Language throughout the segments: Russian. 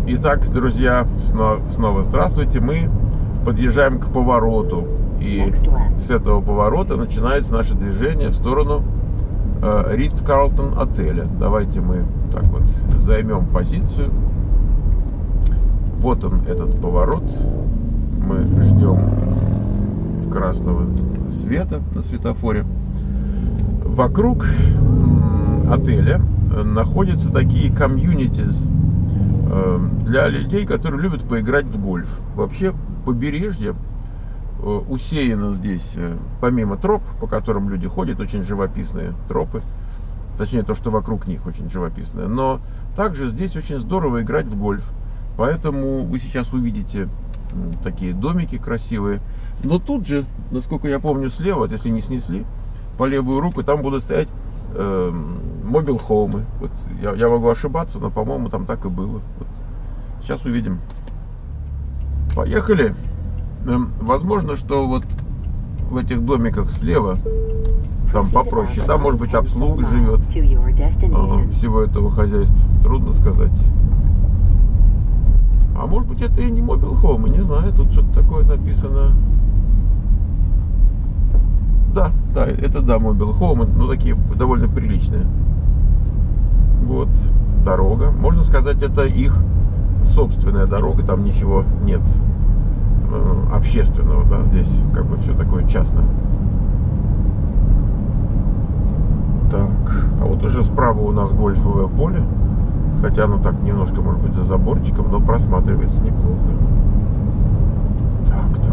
Итак, друзья, снова здравствуйте. Мы подъезжаем к повороту. И с этого поворота начинается наше движение в сторону Ридс-Карлтон отеля. Давайте мы так вот займем позицию. Вот он, этот поворот. Мы ждем красного света на светофоре. Вокруг отеля находятся такие комьюнитис для людей, которые любят поиграть в гольф. Вообще побережье усеяно здесь, помимо троп, по которым люди ходят, очень живописные тропы, точнее то, что вокруг них очень живописное, но также здесь очень здорово играть в гольф. Поэтому вы сейчас увидите такие домики красивые. Но тут же, насколько я помню, слева, вот если не снесли, по левую руку там будут стоять мобил-хоумы. Вот я могу ошибаться, но, по-моему, там так и было. Вот. Сейчас увидим. Поехали. Возможно, что вот в этих домиках слева там попроще. Там, может быть, обслуга живет всего этого хозяйства. Трудно сказать. А может быть, это и не мобил-хоумы, не знаю. Тут что-то такое написано. Да, это да, мобил-хоумы, но такие довольно приличные. Вот дорога. Можно сказать, это их собственная дорога, там ничего нет общественного, да, здесь как бы все такое частное. Так, а вот уже справа у нас гольфовое поле, хотя оно так немножко, может быть, за заборчиком, но просматривается неплохо. Так.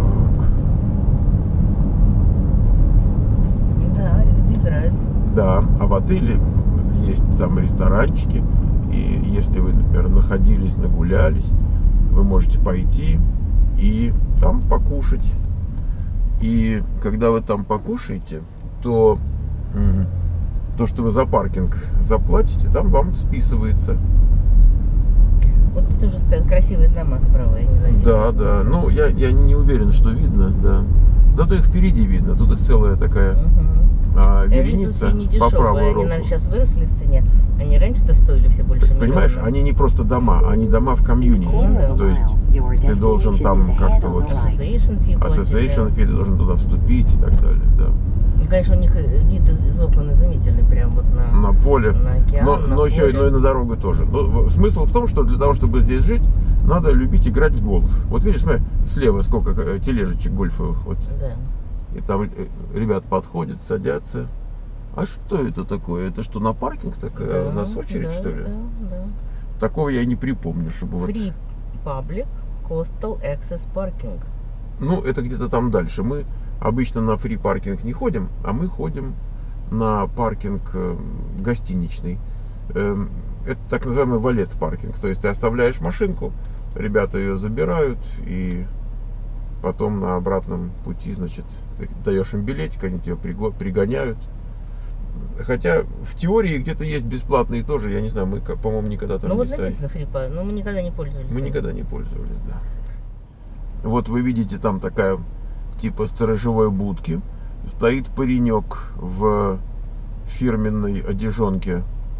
Да, люди играют. Да, а в отеле есть там ресторанчики, и если вы, например, находились, нагулялись, вы можете пойти и там покушать. И когда вы там покушаете, то то, что вы за паркинг заплатите, там вам списывается. Вот тут уже стоят красивые дома справа, я не знаю. Да. Ну, я не уверен, что видно, да. Зато их впереди видно. Тут их целая такая вереница по правую руку. Они, наверное, сейчас выросли в цене. Они раньше-то стоили все больше миллиона. Понимаешь, они не просто дома, они дома в комьюнити. Да. То есть ты должен там как-то вот association fee, ты должен туда вступить и так далее, да. И, конечно, у них вид из окон изумительный, прям вот на поле, на океан, но еще и на дорогу тоже. Но смысл в том, что для того, чтобы здесь жить, надо любить играть в гольф. Вот видишь, смотри, слева сколько тележечек гольфовых. Вот. Да. И там ребят подходят, садятся. А что это такое? Это что, на паркинг такая? Да, у нас очередь, да, что ли? Да. Такого я не припомню, чтобы Free Public Coastal Access Parking. Ну, это где-то там дальше. Мы обычно на фри паркинг не ходим, а мы ходим на паркинг гостиничный. Это так называемый валет паркинг. То есть ты оставляешь машинку, ребята ее забирают, и потом на обратном пути, значит, ты даешь им билетик, они тебя пригоняют. Хотя в теории где-то есть бесплатные тоже, я не знаю, мы, по-моему, никогда там не стояли. Ну вот написано фри паркинг, но мы никогда не пользовались. Мы никогда не пользовались, да. Вот вы видите, там такая типа сторожевой будки. Стоит паренек в фирменной одежонке,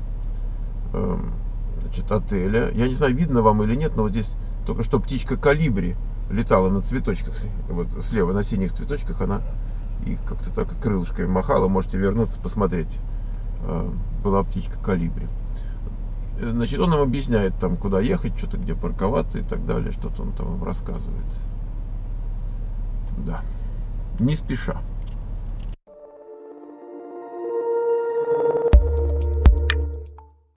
значит, отеля. Я не знаю, видно вам или нет, но вот здесь только что птичка колибри летала на цветочках. Вот слева на синих цветочках она и как-то так крылышками махала. Можете вернуться, посмотреть. Была птичка колибри. Значит, он нам объясняет там, куда ехать, что-то где парковаться и так далее. Что-то он там рассказывает. Да. Не спеша.